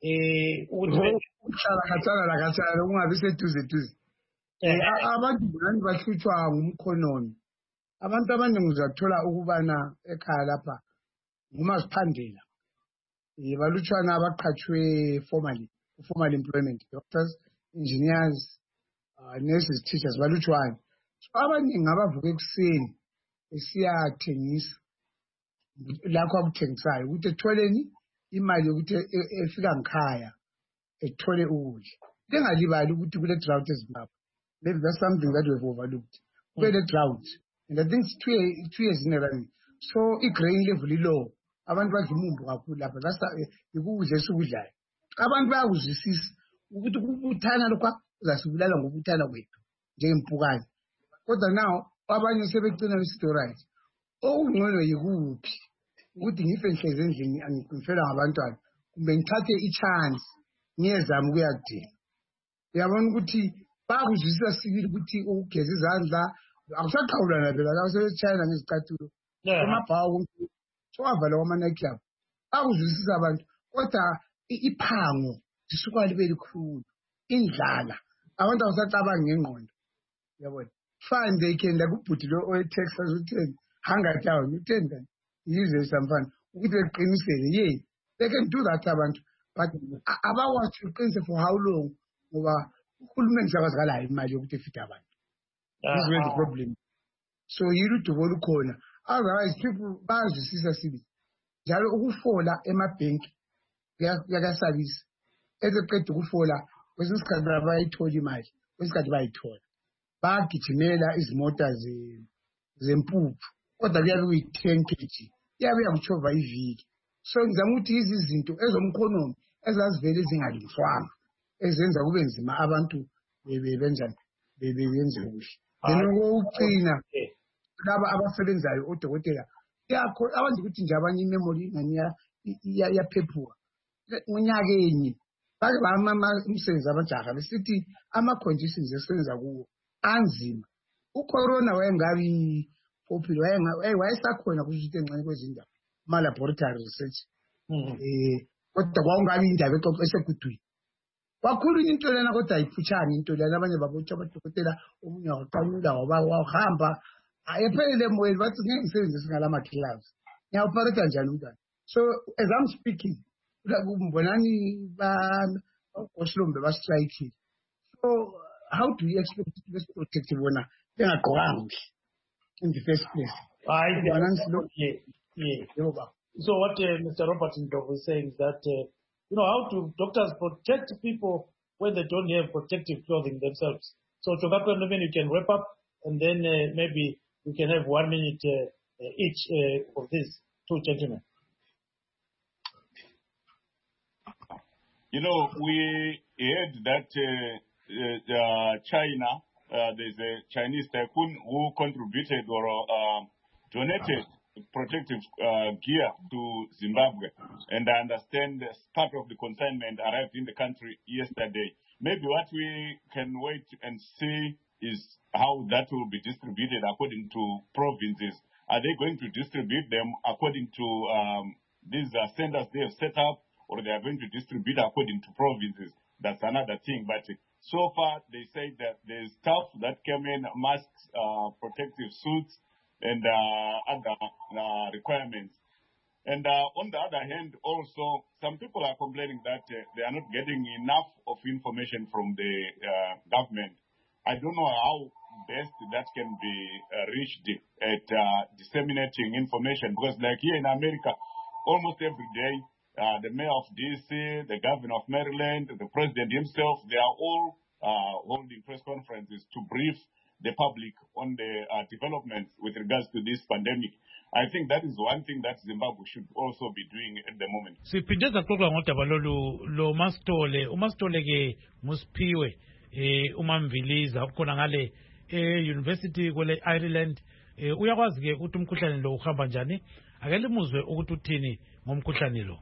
ukutshana ukungabi seduze. Abantu ngani bahlutshwa ngumkhonomi. Abantu abaningi uzathola ukubana ekhaya lapha ngumaziphandela. Balutshwana abaqhatshwe formal employment, doctors, engineers, nurses, teachers, balutshwane. So abaningi abavuka ekuseni esiyathengisa lakho akuthengisayo ukuthi etholeni imali yokuthi efika ngikhaya ethole ukudla. Lingalibali ukuthi kule drought eZimbabwe. Maybe that's something that we've overlooked. Kule drought. And I think it's 2 years in a row. So i-grain level low. Abantu badla umumbu kakhulu lapha. That's ukudla esikudlayo. Abantu bayakuzwisisa ukuthi ukubuthana lokho uzasibulala ngokubuthana kwethu njengempukane. Kodwa now abanye sebegcina besithi right. Okungcono yikuphi ukuthi ngife nhlezi endlini angifela ngabantwana kumbe ngithathe i-chance ngiyezama ukuyadinga. Uyabona ukuthi bayakuzwisisa sibili ukuthi ukugeza izandla akusaqhawulana phela la sebeChina ngezicathulo emabhawu sowavala kwama-nightclub bayakuzwisisa abantu kodwa iphango lisuka libe likhulu indlala abantu abasacabangi ngengqondo. Uyabona fine they can kubhuti lo owe-Texas utheni hunger down utheni yize samfana ukuthi beqinisele ye they can do that abantu but abakwazi uqinise for how long ngoba uhulumeni sakazikalayo imali yokuthi efithe abantu. This is where the problem. So yilo udubo olukhona. Otherwise people bayazwisisa sibi njalo ukufola emabhenki kuyakasabisa. Ezeqeda ukufola kwesinye isikhathi bayayithola imali kwesinye isikhathi bayayithola bagijimela izimota zempuphu kodwa kuyabe kuyi-10 kg yabe yakuchova iviki. So ngizama ukuthi izinto ezomkhonomi ezazivele zingalungiswanga ezenza kube nzima abantu benjani bebenze kuhle. Then ukucina laba abasebenzayo odokotela yakho abantu ukuthi nje abanye imemory ngani yaphephuka unyakeni bake bamama umsebenzi abajaha besithi ama-conditions esenza kuwo anzima. Ucorona wayengabi popular wayesakhona kusho encane kwezindaba ama-laboratory research kodwa kwakungabi indaba esegudwini kakhulu into lena kodwa ayiphutshane into lena abanye babotshwa abadokotela omunye waqamula wahamba ephelele emoyeni bathi ngeke ngisebenzise ngalama-gloves ngiyawupharetha njani umntwana. So as I'm speaking mbonani bagosilombe bastrayikile. So how do you expect to be protective wona bengagqokanga kuhle in the first place? So what Mr. Robert Ndlovu is saying is that how do doctors protect people when they don't have protective clothing themselves? So Chokape, you can wrap up and then maybe we can have 1 minute each of these two gentlemen. We heard that China, there's a Chinese tycoon who contributed or donated protective gear to Zimbabwe. And I understand part of the consignment arrived in the country yesterday. Maybe what we can wait and see is how that will be distributed according to provinces. Are they going to distribute them according to these centers they have set up, or they are going to distribute according to provinces? That's another thing. But so far, they say that there's stuff that came in, masks, protective suits, and other requirements. And on the other hand, also, some people are complaining that they are not getting enough of information from the government. I don't know how best that can be reached at disseminating information, because like here in America, almost every day, the mayor of DC, the governor of Maryland, the president himself, they are all holding press conferences to brief the public on the developments with regards to this pandemic. I think that is one thing that Zimbabwe should also be doing at the moment. Siphindeza kuxoxa ngodaba lo Mastole ke Musiphiwe uMamviliza ukhona ngale university kwele Ireland uyakwazi ke ukuthi umkhuhlane lo uhamba njani ake limuzwe ukuthi uthini ngomkhuhlane lo.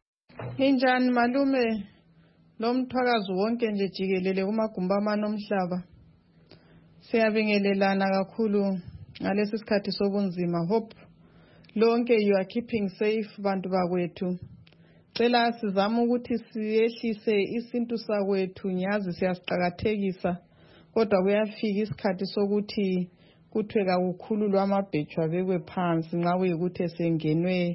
Injani malume lo mthwakazi wonke nje jikelele kumagumba amane omhlaba siyabingelelana kakhulu ngalesi sikhathi sobunzima. Hope lonke you are keeping safe bantu bakwethu. Cela sizama ukuthi siyehlise isintu sakwethu nyazi siyasiqakathekisa kodwa kuyafika isikhathi sokuthi kuthwe kakukhululwa amabhetshu abekwe phansi nxa kuyikuthi sengenwe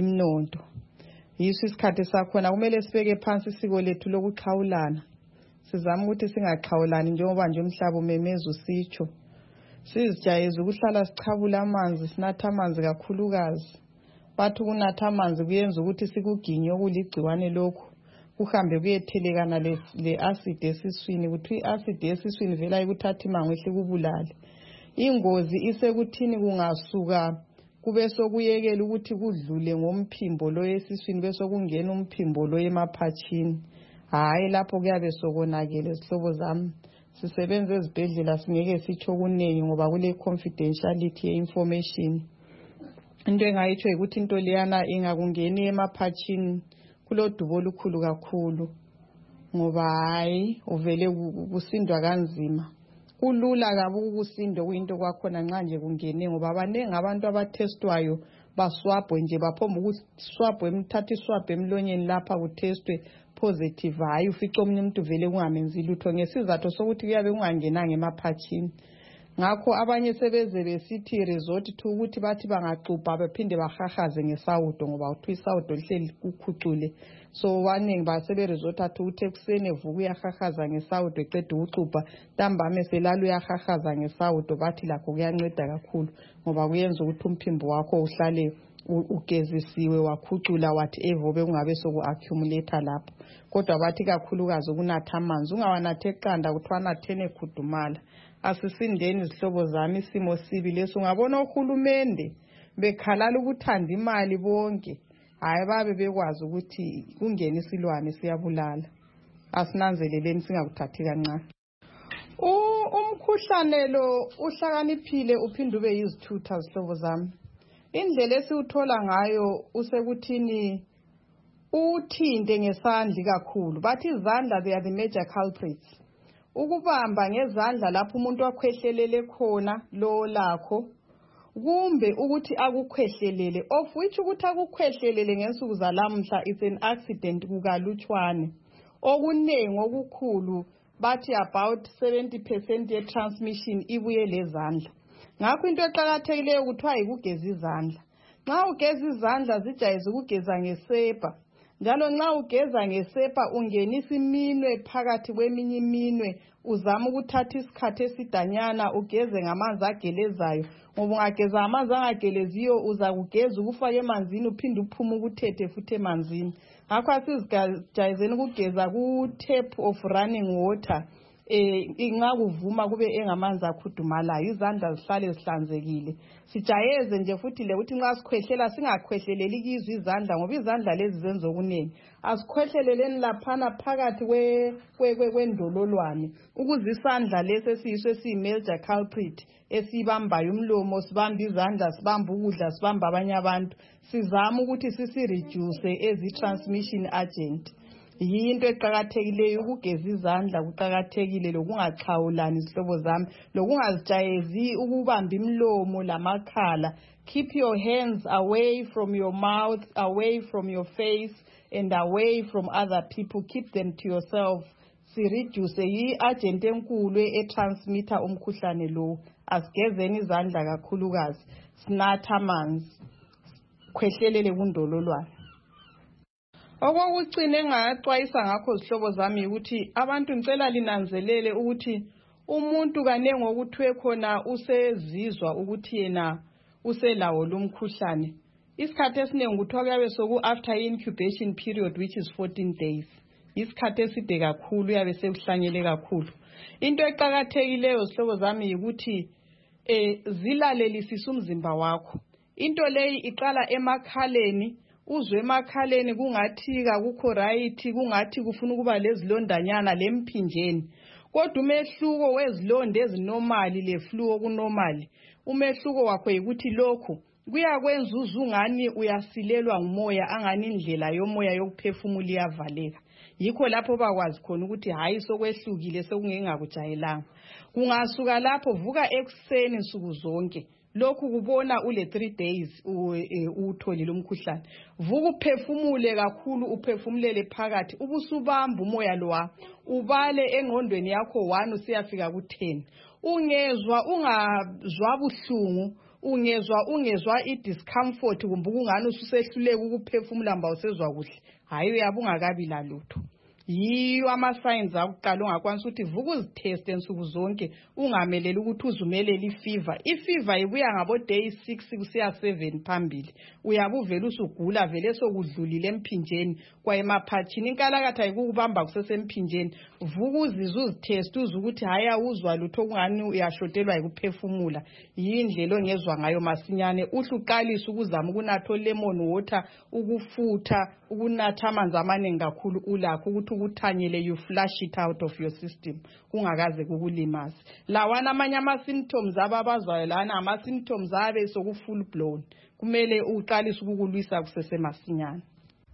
yimnonto. Yiso isikhathi sakhona kumele sibeke phansi isiko lethu lokuxhawulana sizama ukuthi singaxhawulani njengoba nje umhlaba umemeza usitsho. Sizijayeze ukuhlala sichabula amanzi, sinatha amanzi kakhulukazi. Bathi ukunatha amanzi kuyenza ukuthi sikuginye okuligciwane lokhu kuhambe kuyethelekana le acid esiswini, ukuthi i-acid esiswini vela ikuthatha imango ehle kubulale. Ingozi isekuthini kungasuka kube sokuyekela ukuthi kudlule ngomphimbo lo esiswini bese kungena umphimbo lo emaphatshini. Hayi lapho kuyabe sokonakele sihlobo zami. Sisebenza ezibhedlela singeke sitsho kunengi ngoba kule confidentiality ye-information. Into engayitsho ukuthi into leyana ingakungeni emaphatshini kulodubo olukhulu kakhulu ngoba hayi uvele kusindwa kanzima. Kulula kabi ukusindwa kuyinto kwakhona nxa nje kungene ngoba abaningi abantu abatestwayo baswabwe nje baphomba ukuswabwe emthatha iswabwe emlonyeni lapha kutestwe positive. Hayi ufica omunye umuntu vele kungamenzi lutho ngesizathu sokuthi kuyabe kungangenanga emaphatshini. Ngakho abanye sebeze besithi resort to ukuthi bathi bangaxubha bephinde bahahaze ngesawudo ngoba uthi isawudo lihleli kukhucule. So abaningi basebe resort to ukuthi ekuseni evuka uyahahaza ngesawudo eqeda ukuxubha ntambama selala uyahahaza ngesawudo bathi lakho kuyanceda kakhulu ngoba kuyenza ukuthi umphimbo wakho uhlale ugezisiwe wakhucula whatever obe kungabe soku-accumulate lapho. Kodwa bathi kakhulukazi ukunatha amanzi ungawanathi eqanda kuthiwa nathene khudumala. Asisindeni izihlobo zami isimo sibi leso. Ungabona uhulumende bekhalala ukuthanda imali bonke hayi babe bekwazi ukuthi kungena isilwane siyabulala. Asinanzeleleni singakuthathi kancane. Umkhuhlane lo uhlakaniphile uphinde ube yizithutha zihlobo zami. Indlela esiwuthola ngayo usekuthini uthinte ngesandla kakhulu. Bathi izandla they are the major culprits. Ukubamba ngezandla lapho umuntu akhwehlelele khona lo lakho kumbe ukuthi akukhwehlelele of which ukuthi akukhwehlelele ngensuku zalamhla it's an accident kukalutshwane. Okunengi okukhulu bathi about 70% ye transmission ibuye lezandla. Ngakho into eqhakathekileyo kuthiwa ikugeza izandla. Nxa ugeza izandla zijayeze ukugeza ngesepa. Njalo nxa ugeza ngesepa ungenisa iminwe phakathi kweminye iminwe uzama ukuthatha isikhathi esidanyana ugeze ngamanzi agelezayo ngoba ungageza amanzi angageleziyo uzakugeza ukufaka emanzini uphinde uphume ukuthethe futhi emanzini. Ngakho asizijayezeni ukugeza ku tap of running water nxa kuvuma kube engamanzi akhudumalayo izandla zihlale zihlanzekile. Sijayeze nje futhi le ukuthi nxa sikhwehlela singakhwehleleli kizo izandla ngoba izandla lezi zenza okunengi. Asikhwehleleleni laphana phakathi kwendololwane ukuze isandla lesi esiyiso esiyi-major culprit esibambayo umlomo sibamba izandla sibamba ukudla sibamba abanye abantu sizama ukuthi sisi-reduce ezi-transmission agent. Yinto eqhakathekileyo ukugeza izandla kuqhakathekile lokungaxhawulani izihlobo zami lokungazijayezi ukubamba imlomo lamakhala. Keep your hands away from your mouth, away from your face and away from other people. Keep them to yourself. Si-reduce yi-agent enkulu etransmitter umkhuhlane lo. Asigezeni izandla kakhulukazi sinatha amanzi khwehlelele kundololwane. Okokucina engaxwayisa ngakho zihlobo zami ukuthi abantu ngicela linanzelele ukuthi umuntu kanengi okuthiwe khona usezizwa ukuthi yena uselawo lumkhuhlane. Isikhathi esiningi kuthiwa kuyabe soku after incubation period which is 14 days. Isikhathi eside kakhulu uyabe sekuhlanyele kakhulu. Into eqhakathekileyo zihlobo zami ukuthi zilalelisisa umzimba wakho. Into leyi iqala emakhaleni. Uzwe emakhaleni kungathi kakukho right kungathi kufuna ukuba lezilondanyana lemphinjeni. Kodwa umehluko wezilonda ezinormali leflu okunormali umehluko wakho yikuthi lokhu kuyakwenza uzungani uyasilelwa ngumoya angani indlela yomoya yokuphefumula iyavaleka. Yikho lapho bakwazi khona ukuthi hayi sokwehlukile sekungengakujayelanga. Kungasuka lapho vuka ekuseni nsuku zonke. Lokhu kubona ule 3 days utholile umkhuhlane. Vuka uphefumule kakhulu uphefumulele phakathi ubusubamba umoya lowa ubale engqondweni yakho 1 usiyafika ku10. Ungezwa ungazwa buhlungu ungezwa i-discomfort kumbe ungani ususehluleka ukuphefumula mba usezwa kuhle. Hayi uyabungakabi lalutho. yiyo ama-signs akuqala ungakwanisa ukuthi vuka uzitheste nsuku zonke ungameleli ukuthi uzumelele ifiva. Ifiva ibuya ngabo-day 6 kusiya 7 phambili. Uyabe uvele usugula vele sokudlulile emphinjeni kwayemaphathini. Inkalakatha yikukubamba kusesemphinjeni. Vuka uzizwe uzitheste uzwe ukuthi hayi awuzwa lutho kungani uyashotelwa yikuphefumula. Yindlela ongezwa ngayo masinyane. Uhle uqalise ukuzama ukunatha lemon water, ukufutha, ukunatha amanzi amaningi kakhulu ulakho ukuthi ukuthanyele you flush it out of your system kungakaze kukulimaze. Lawana amanye ama-symptoms ababazwayo lana ama-symptoms abe soku-full blown. Kumele uqalise ukukulwisa kusesemasinyane.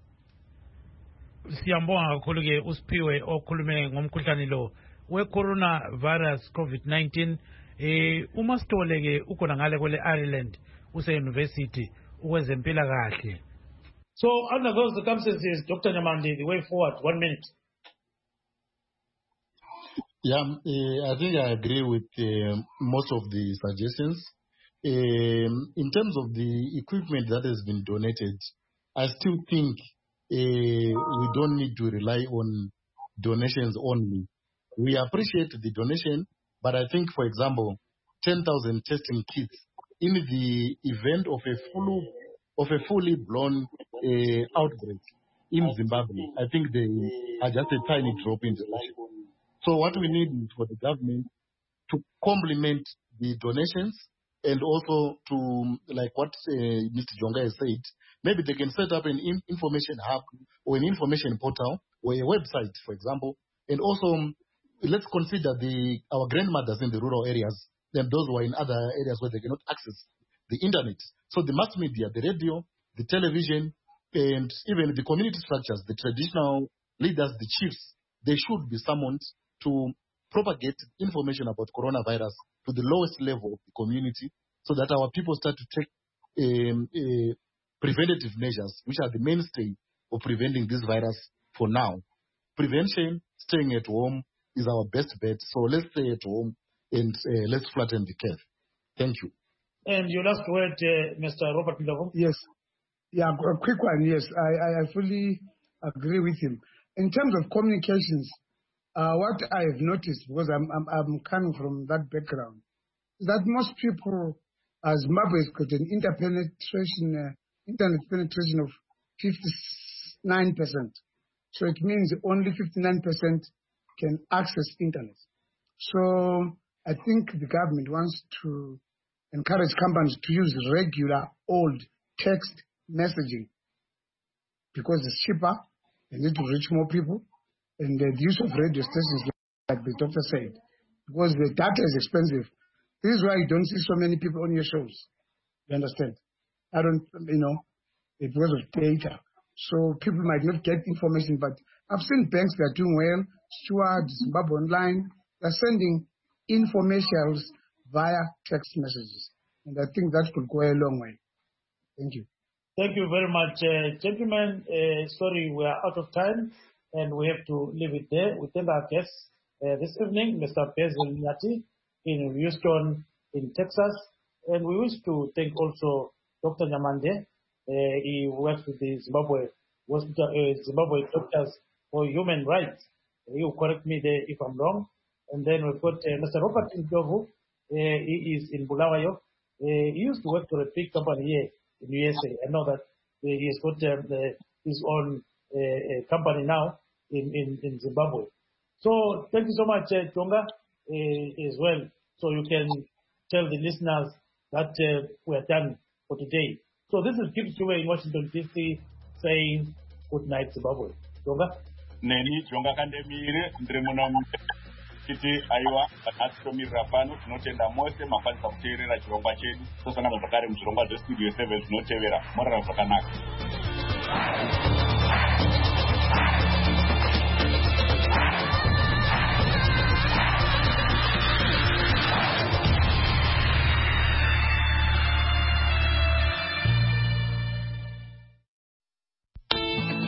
Siyambonga kakhulu-ke uSiphiwe okhulume ngomkhuhlane lo we-coronavirus COVID-19. Uma Sithole-ke ukhona ngale kwele Ireland use-university ukwezempilakahle. So under those circumstances, Dr. Nyamande, the way forward, 1 minute. Yeah, I think I agree with most of the suggestions. In terms of the equipment that has been donated, I still think we don't need to rely on donations only. We appreciate the donation, but I think, for example, 10,000 testing kits in the event of a fully blown outbreak in Zimbabwe, I think they are just a tiny drop in the ocean. So what we need is for the government to complement the donations and also to, like what Mr. Jonga has said, maybe they can set up an information hub or an information portal or a website, for example. And also, let's consider our grandmothers in the rural areas and those who are in other areas where they cannot access the internet. So the mass media, the radio, the television, and even the community structures, the traditional leaders, the chiefs, they should be summoned to propagate information about coronavirus to the lowest level of the community so that our people start to take preventative measures, which are the mainstay of preventing this virus for now. Prevention, staying at home, is our best bet. So let's stay at home and let's flatten the curve. Thank you. And your last word, Mr. Robert Ndlovu? Yes. Yeah, a quick one. Yes, I fully agree with him. In terms of communications, what I have noticed, because I'm coming from that background, is that most people, Zimbabwe has got an internet penetration of 59%. So it means only 59% can access internet. So I think the government wants to encourage companies to use regular old text messaging because it's cheaper, they need to reach more people, and the use of radio stations, like the doctor said, because the data is expensive. This is why you don't see so many people on your shows. You understand? Because of data. So people might not get information, but I've seen banks that are doing well. Steward, Zimbabwe Online, they're sending informations via text messages. And I think that could go a long way. Thank you. Thank you very much, gentlemen. Sorry, we are out of time, and we have to leave it there. We thank our guests this evening, Mr. Basil Nyati in Houston, in Texas. And we wish to thank also Dr. Nyamande. He works with the Zimbabwe Doctors for Human Rights. He will correct me there if I'm wrong. And then we've got Mr. Robert Ndlovu. He is in Bulawayo. He used to work for a big company here in the USA. I know that he has got his own company now in Zimbabwe. So thank you so much, Tonga, as well. So you can tell the listeners that we are done for today. So this is Gibbs Juwe in Washington, D.C. saying good night, Zimbabwe. Tonga? Neni, Tonga Kandemire, Ndremunam. Kiti aiwa atitomirira pano tinotenda mose makwanisa kuteerera chirongwa chedu tosangana zvakare muchirongwa zvestudio 7 tinotevera morara zvakanaka.